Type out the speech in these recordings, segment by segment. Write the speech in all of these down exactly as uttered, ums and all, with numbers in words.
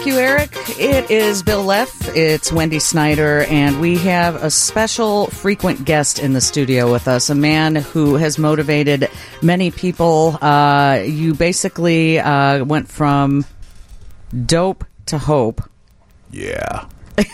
Thank you, Eric. It is Bill Leff. It's Wendy Snyder, and we have a special frequent guest in the studio with us, a man who has motivated many people. Uh, you basically uh, went from dope to hope. Yeah.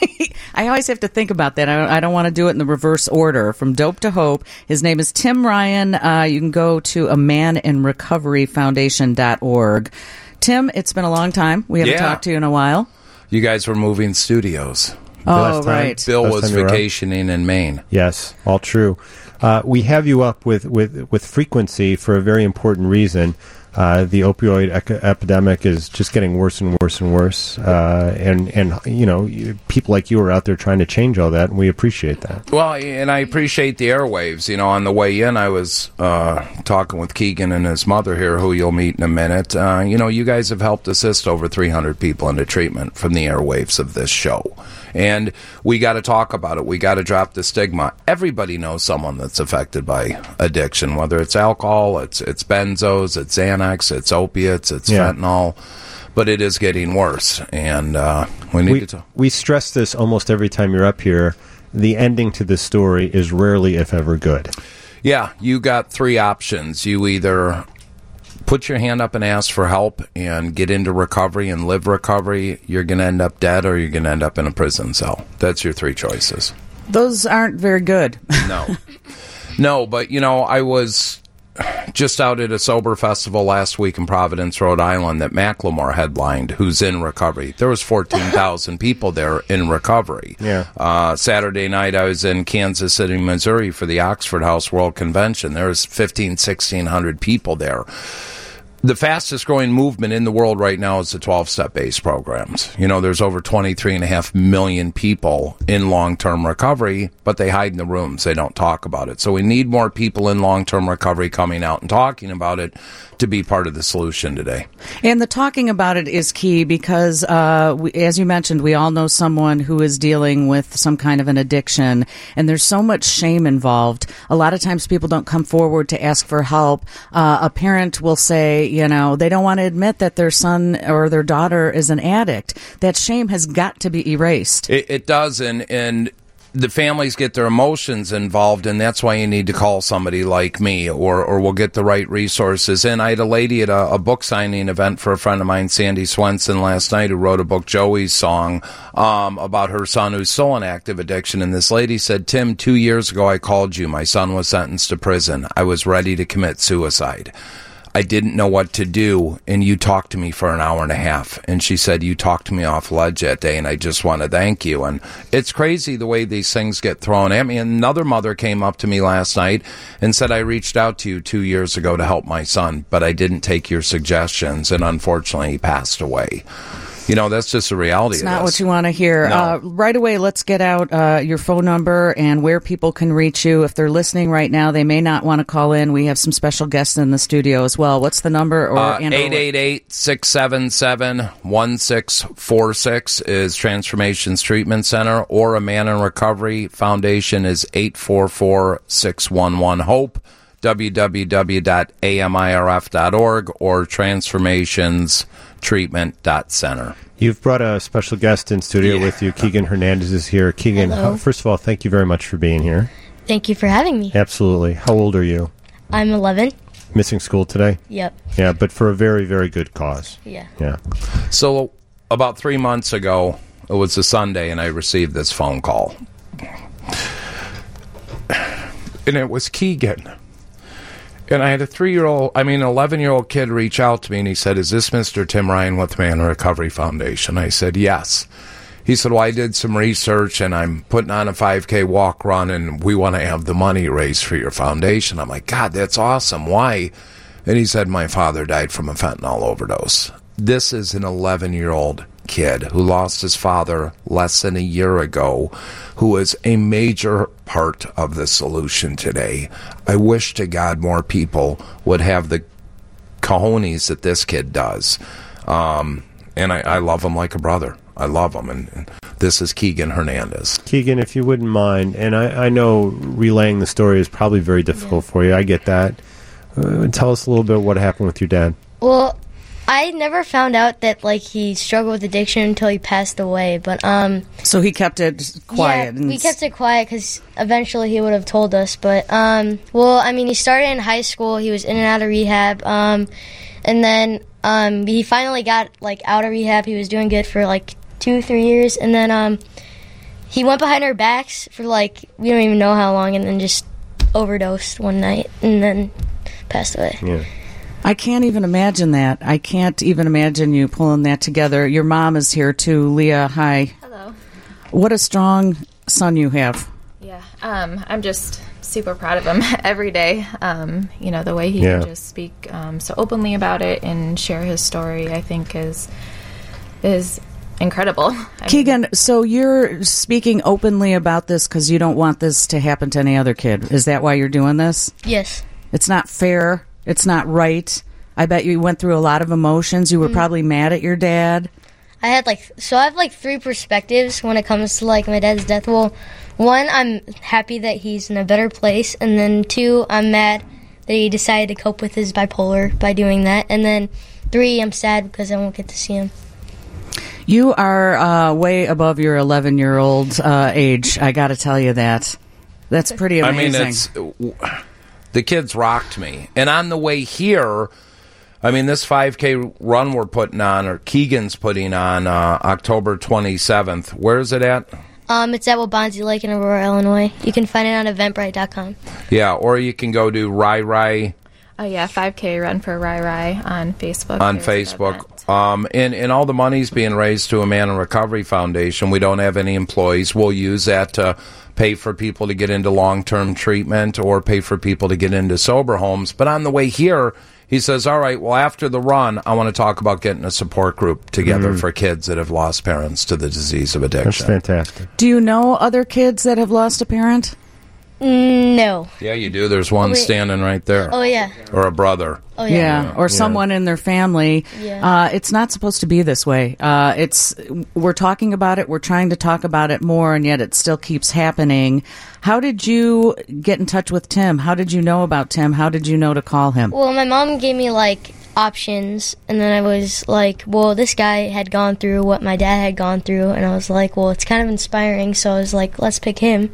I always have to think about that. I don't, I don't want to do it in the reverse order. From dope to hope. His name is Tim Ryan. Uh, you can go to a man in recovery foundation dot org. Tim, it's been a long time. We haven't yeah. talked to you in a while. You guys were moving studios. Oh, right. Bill Last was vacationing in Maine. Yes, all true. Uh, we have you up with, with, with frequency for a very important reason. Uh, the opioid ec- epidemic is just getting worse and worse and worse. Uh, and, and, you know, people like you are out there trying to change all that, and we appreciate that. Well, and I appreciate the airwaves. You know, on the way in, I was uh, talking with Keegan and his mother here, who you'll meet in a minute. Uh, you know, you guys have helped assist over three hundred people into treatment from the airwaves of this show. And we got to talk about it. We got to drop the stigma. Everybody knows someone that's affected by addiction, whether it's alcohol, it's it's benzos, it's Xanax, it's opiates, it's yeah. fentanyl. But it is getting worse, and uh, we need we, to talk. We stress this almost every time you're up here. The ending to this story is rarely, if ever, good. Yeah, you got three options. You either put your hand up and ask for help and get into recovery and live recovery, you're going to end up dead, or you're going to end up in a prison cell. That's your three choices. Those aren't very good. No. No, but, you know, I was just out at a sober festival last week in Providence, Rhode Island, that Macklemore headlined, who's in recovery. There was fourteen thousand people there in recovery. Yeah. Uh, Saturday night, I was in Kansas City, Missouri for the Oxford House World Convention. There was fifteen, sixteen hundred people there. The fastest growing movement in the world right now is the twelve-step based programs. You know, there's over twenty-three and a half million people in long-term recovery, but they hide in the rooms. They don't talk about it. So we need more people in long-term recovery coming out and talking about it to be part of the solution today. And the talking about it is key because, uh, we, as you mentioned, we all know someone who is dealing with some kind of an addiction, and there's so much shame involved. A lot of times people don't come forward to ask for help. Uh, a parent will say, you know, they don't want to admit that their son or their daughter is an addict. That shame has got to be erased. It, it does, and, and the families get their emotions involved, and that's why you need to call somebody like me, or, or we'll get the right resources. And I had a lady at a, a book signing event for a friend of mine, Sandy Swenson, last night, who wrote a book, Joey's Song, um, about her son who's still in active addiction. And this lady said, Tim, two years ago I called you. My son was sentenced to prison. I was ready to commit suicide. I didn't know what to do, and you talked to me for an hour and a half. And she said, you talked me off ledge that day, and I just want to thank you. And it's crazy the way these things get thrown at me. Another mother came up to me last night and said, I reached out to you two years ago to help my son, but I didn't take your suggestions, and unfortunately he passed away. You know, that's just the reality it's of not this. what you want to hear. No. Uh, right away, let's get out uh, your phone number and where people can reach you. If they're listening right now, they may not want to call in. We have some special guests in the studio as well. What's the number? Or uh, eight eight eight, six seven seven, one six four six is Transformations Treatment Center, or A Man in Recovery Foundation is eight four four, six one one, HOPE, w w w dot a m i r f dot org, or transformations treatment dot center. You've brought a special guest in studio yeah. with you. Keegan Hernandez is here. Keegan, how, first of all, thank you very much for being here. Thank you for having me. Absolutely. How old are you? I'm eleven. Missing school today? Yep. Yeah, but for a very, very good cause. Yeah. Yeah. So about three months ago, it was a Sunday, and I received this phone call. And it was Keegan. And I had a three-year-old, I mean, eleven-year-old kid reach out to me, and he said, is this Mister Tim Ryan with Man Recovery Foundation? I said, yes. He said, well, I did some research, and I'm putting on a five K walk run, and we want to have the money raised for your foundation. I'm like, God, that's awesome. Why? And he said, my father died from a fentanyl overdose. This is an eleven-year-old kid who lost his father less than a year ago, who is a major part of the solution today. I wish to God more people would have the cojones that this kid does. Um, and I, I love him like a brother. I love him. And, and this is Keegan Hernandez. Keegan, if you wouldn't mind, and I, I know relaying the story is probably very difficult yeah. for you. I get that. Uh, tell us a little bit what happened with your dad. Well, I never found out that like he struggled with addiction until he passed away. But um, so he kept it quiet. Yeah, and we kept it quiet because eventually he would have told us. But um, well, I mean, he started in high school. He was in and out of rehab. Um, and then um, he finally got like out of rehab. He was doing good for like two, three years, and then um, he went behind our backs for like we don't even know how long, and then just overdosed one night, and then passed away. Yeah. I can't even imagine that. I can't even imagine you pulling that together. Your mom is here too. Leah, hi. Hello. What a strong son you have. Yeah, um, I'm just super proud of him every day. Um, you know, the way he yeah. can just speak um, so openly about it and share his story, I think is is incredible. I Keegan, mean, so you're speaking openly about this because you don't want this to happen to any other kid. Is that why you're doing this? Yes. It's not fair. It's not right. I bet you went through a lot of emotions. You were mm. probably mad at your dad. I had like, so I have like three perspectives when it comes to like my dad's death. Well, one, I'm happy that he's in a better place. And then two, I'm mad that he decided to cope with his bipolar by doing that. And then three, I'm sad because I won't get to see him. You are uh, way above your eleven-year-old uh, age. I got to tell you that. That's pretty amazing. I mean, it's... The kids rocked me. And on the way here, I mean, this five K run we're putting on, or Keegan's putting on uh, October twenty-seventh. Where is it at? Um, it's at Waubonsie Lake in Aurora, Illinois. You can find it on eventbrite dot com. Yeah, or you can go to Rai Rai. Oh, yeah, five K Run for Rai Rai on Facebook. On Facebook. Um, and, and all the money's being raised to a Man in Recovery Foundation. We don't have any employees. We'll use that to pay for people to get into long-term treatment or pay for people to get into sober homes. But on the way here, he says, all right, well, after the run, I want to talk about getting a support group together mm. for kids that have lost parents to the disease of addiction. That's fantastic. Do you know other kids that have lost a parent? No. Yeah, you do. There's one oh, standing right there. Oh, yeah. Or a brother. Oh, yeah. Yeah, or yeah. someone in their family. Yeah. Uh, it's not supposed to be this way. Uh, it's we're talking about it. We're trying to talk about it more, and yet it still keeps happening. How did you get in touch with Tim? How did you know about Tim? How did you know to call him? Well, my mom gave me, like, options, and then I was like, well, this guy had gone through what my dad had gone through, and I was like, well, it's kind of inspiring, so I was like, let's pick him.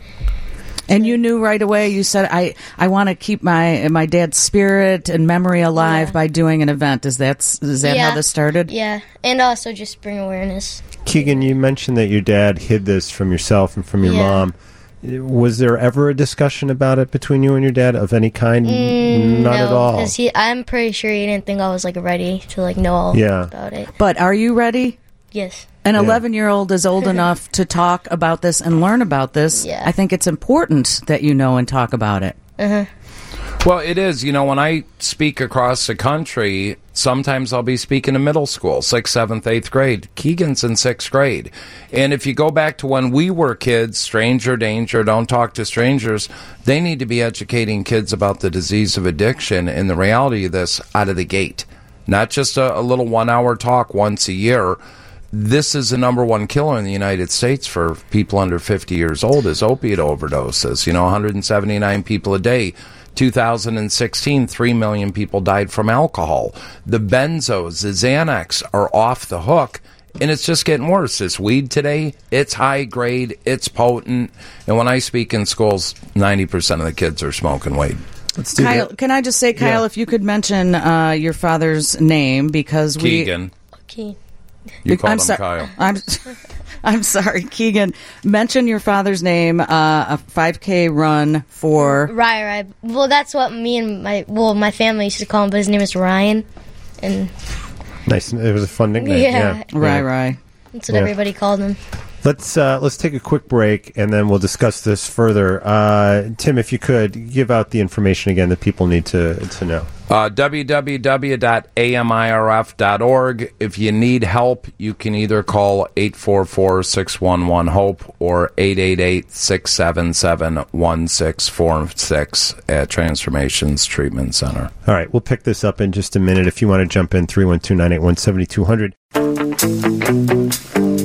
And you knew right away. You said, "I, I want to keep my my dad's spirit and memory alive yeah. by doing an event." Is that is that yeah. how this started? Yeah, and also just bring awareness. Keegan, you mentioned that your dad hid this from yourself and from your yeah. mom. Was there ever a discussion about it between you and your dad of any kind? Mm, Not no, at all. Because I'm pretty sure he didn't think I was like ready to like know all yeah. about it. But are you ready? Yes. An yeah. eleven-year-old is old enough to talk about this and learn about this. Yeah. I think it's important that you know and talk about it. Uh-huh. Well, it is. You know, when I speak across the country, sometimes I'll be speaking in middle school, sixth, seventh, eighth grade. Keegan's in sixth grade. And if you go back to when we were kids, stranger danger, don't talk to strangers, they need to be educating kids about the disease of addiction and the reality of this out of the gate. Not just a, a little one-hour talk once a year. This is the number one killer in the United States for people under fifty years old is opiate overdoses. You know, one hundred seventy-nine people a day. two thousand sixteen, three million people died from alcohol. The benzos, the Xanax are off the hook, and it's just getting worse. This weed today, it's high grade, it's potent, and when I speak in schools, ninety percent of the kids are smoking weed. Let's do Kyle, that. can I just say, Kyle, yeah. if you could mention uh, your father's name, because we... Keegan. Okay. You called I'm him so- Kyle. I'm, I'm sorry, Keegan. Mention your father's name, uh, a five K run for... Rai Rai. Well, that's what me and my, well, my family used to call him, but his name is Ryan. And Nice. It was a fun nickname. Yeah. Yeah. Rai yeah. Rai. that's what Yeah. everybody called him. Let's uh, let's take a quick break, and then we'll discuss this further. Uh, Tim, if you could, give out the information again that people need to, to know. Uh, w w w dot a m i r f dot org. If you need help, you can either call eight four four, six one one, HOPE or eight eight eight, six seven seven, one six four six at Transformations Treatment Center. All right, we'll pick this up in just a minute. If you want to jump in, three one two, nine eight one, seven two zero zero.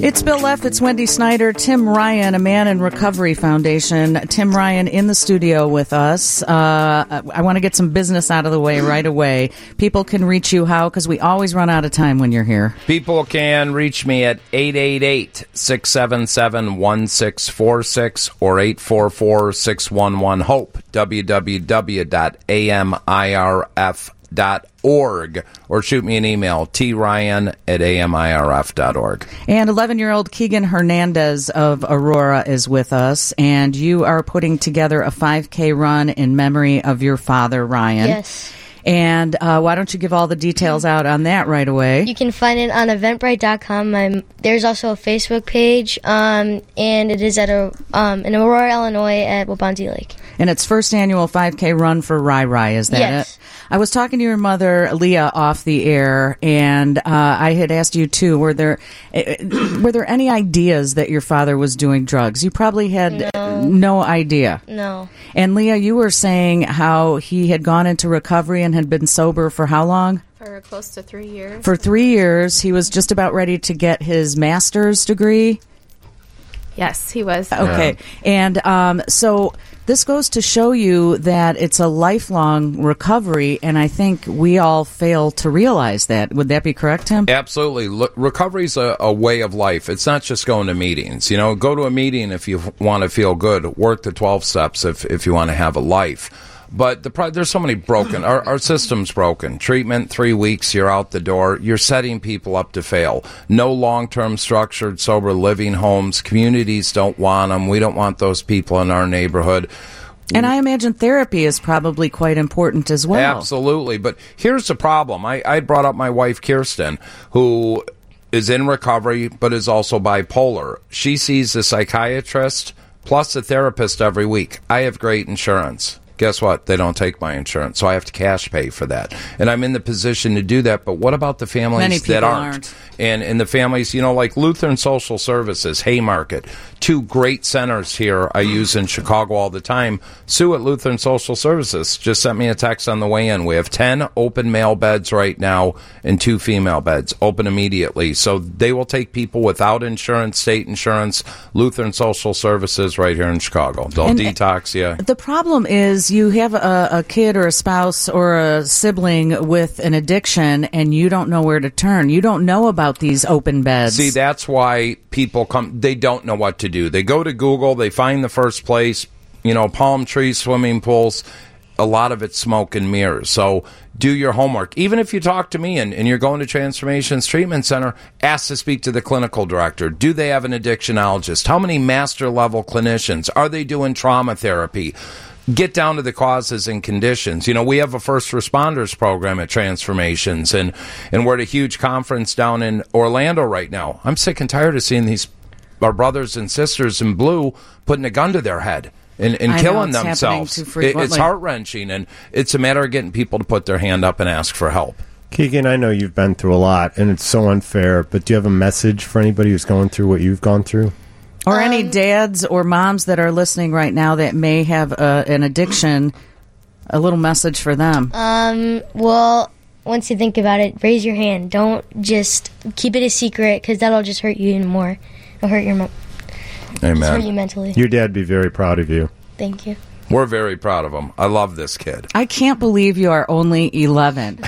It's Bill Leff, it's Wendy Snyder, Tim Ryan, a Man in Recovery Foundation. Tim Ryan in the studio with us. Uh, I want to get some business out of the way right away. People can reach you how? Because we always run out of time when you're here. People can reach me at eight eight eight, six seven seven, one six four six or eight four four, six one one, HOPE, w w w dot a m i r f dot org, or shoot me an email, t ryan at a m i r f dot org. And eleven-year-old Keegan Hernandez of Aurora is with us, and you are putting together a five K run in memory of your father, Ryan. Yes. And uh, why don't you give all the details out on that right away? You can find it on eventbrite dot com. I'm, there's also a Facebook page, um, and it is at a, um, in Aurora, Illinois at Wabansi Lake. And it's first annual five K run for Rai Rai, is that Yes. it? I was talking to your mother, Leah, off the air, and uh, I had asked you, too, were there uh, were there any ideas that your father was doing drugs? You probably had No. no idea. No. And, Leah, you were saying how he had gone into recovery and had been sober for how long? For close to three years. For three years. He was just about ready to get his master's degree. Yes, he was. Okay. And um, so this goes to show you that it's a lifelong recovery, and I think we all fail to realize that. Would that be correct, Tim? Absolutely. Look, recovery's a, a way of life. It's not just going to meetings. You know, go to a meeting if you want to feel good. Work the twelve steps if, if you want to have a life. But the pro- there's so many broken. Our, our system's broken. Treatment, three weeks, you're out the door. You're setting people up to fail. No long-term structured sober living homes. Communities don't want them. We don't want those people in our neighborhood. And I imagine therapy is probably quite important as well. Absolutely. But here's the problem. I, I brought up my wife, Kirsten, who is in recovery but is also bipolar. She sees a psychiatrist plus a therapist every week. I have great insurance. Guess what? They don't take my insurance, so I have to cash pay for that. And I'm in the position to do that, but what about the families Many that people aren't? aren't. And, and the families, you know, like Lutheran Social Services, Haymarket, two great centers here I use in Chicago all the time. Sue at Lutheran Social Services just sent me a text on the way in. We have ten open male beds right now and two female beds open immediately. So they will take people without insurance, state insurance, Lutheran Social Services right here in Chicago. They'll And- detox you. The problem is you have a, a kid or a spouse or a sibling with an addiction, and you don't know where to turn. You don't know about these open beds. See, that's why people come, they don't know what to do. They go to Google, they find the first place, you know, palm trees, swimming pools. A lot of it's smoke and mirrors. So do your homework. Even if you talk to me and, and you're going to Transformations Treatment Center, ask to speak to the clinical director. Do they have an addictionologist? How many master level clinicians? Are they doing trauma therapy? Get down to the causes and conditions. You know, we have a first responders program at Transformations, and, and we're at a huge conference down in Orlando right now. I'm sick and tired of seeing these, our brothers and sisters in blue, putting a gun to their head and, and I know, killing it's happening themselves. too It- it's frequently. heart-wrenching, and it's a matter of getting people to put their hand up and ask for help. Keegan, I know you've been through a lot, and it's so unfair, but do you have a message for anybody who's going through what you've gone through? Or any dads or moms that are listening right now that may have uh, an addiction, a little message for them. Um, well, once you think about it, raise your hand. Don't just keep it a secret, because that'll just hurt you even more. It'll hurt your mo- just hurt you Amen. mentally. Your dad'd be very proud of you. Thank you. We're very proud of him. I love this kid. I can't believe you are only eleven.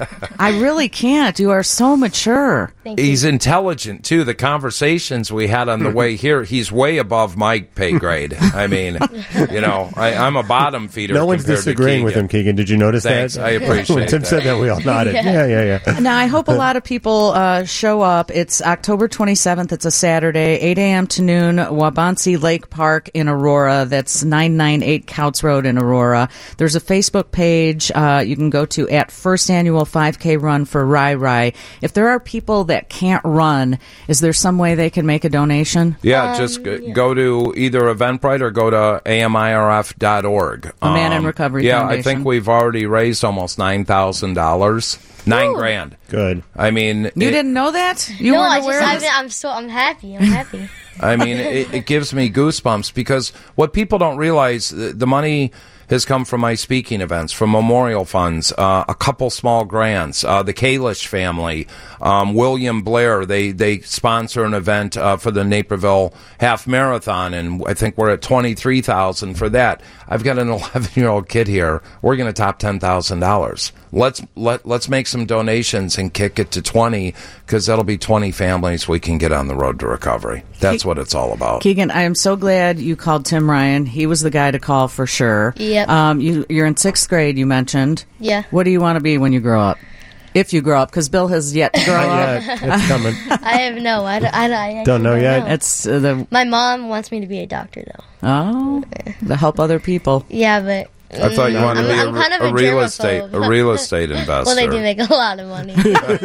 I really can't. You are so mature. Thank you. He's intelligent, too. The conversations we had on the way here, he's way above my pay grade. I mean, you know, I, I'm a bottom feeder. No one's compared to disagreeing with him, Keegan. Keegan. Did you notice Thanks. that? I appreciate When Tim that. said that, we all nodded. Yeah, yeah, yeah. Now, I hope a lot of people uh, show up. It's October twenty-seventh. It's a Saturday, eight a.m. to noon, Wabansi Lake Park in Aurora. That's nine ninety-eight Couts Road in Aurora. There's a Facebook page uh, you can go to at First Annual five K Run for Rai Rai. If there are people that can't run, is there some way they can make a donation? Yeah, just go, go to either Eventbrite or go to a m i r f dot org. A Man in Recovery Yeah, Foundation. I think we've already raised almost nine thousand dollars. Nine grand. Good. I mean, You it- didn't know that? You no, weren't I aware just, of I've this? been, I'm so, I'm happy. I'm happy. I mean, it, it gives me goosebumps because what people don't realize, the, the money has come from my speaking events, from memorial funds, uh, a couple small grants, uh, the Kalish family, um, William Blair, they, they sponsor an event uh, for the Naperville Half Marathon, and I think we're at twenty-three thousand dollars for that. I've got an eleven-year-old kid here. We're going to top ten thousand dollars. Let's let let's make some donations and kick it to twenty, because that'll be twenty families we can get on the road to recovery. That's what it's all about. Keegan, I am so glad you called Tim Ryan. He was the guy to call for sure. Yep. Um, you, you're in sixth grade, you mentioned. Yeah. What do you want to be when you grow up? If you grow up, because Bill has yet to grow up. Yeah, it's coming. I have no. I, don't- I, I, I Don't know don't yet? know. It's uh, the My mom wants me to be a doctor, though. oh, to help other people. Yeah, but I thought you wanted to I'm- be I'm a, re- kind of a a real germaphobe. estate a real estate investor. well, they do make a lot of money.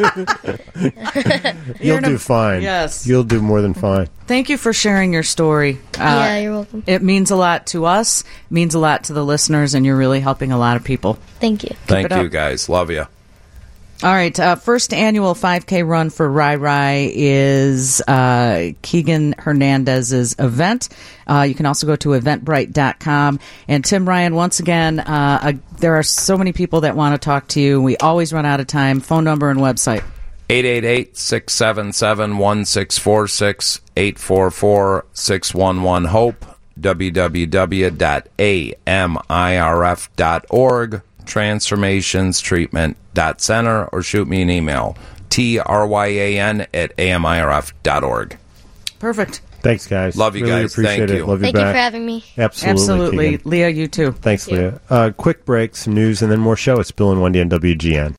You'll an- do fine. Yes. You'll do more than fine. Thank you for sharing your story. Uh, yeah, you're welcome. It means a lot to us, means a lot to the listeners, and you're really helping a lot of people. Thank you. Thank it you, up. guys. Love you. All right, uh, first annual five K run for Rai Rai is uh, Keegan Hernandez's event. Uh, you can also go to eventbrite dot com. And Tim Ryan, once again, uh, uh, there are so many people that want to talk to you. We always run out of time. Phone number and website. eight eight eight, six seven seven, one six four six, eight four four, six one one, HOPE, w w w dot a m i r f dot org, transformations treatment dot center, or shoot me an email, T R Y A N at a m i r f dot org. Perfect. Thanks, guys. Love you really guys. Appreciate Thank it. you. Love you Thank you back. for having me. Absolutely. Absolutely. Keegan. Leah, you too. Thanks, Thank you. Leah. Uh, quick break, some news, and then more show. It's Bill and Wendy on W G N.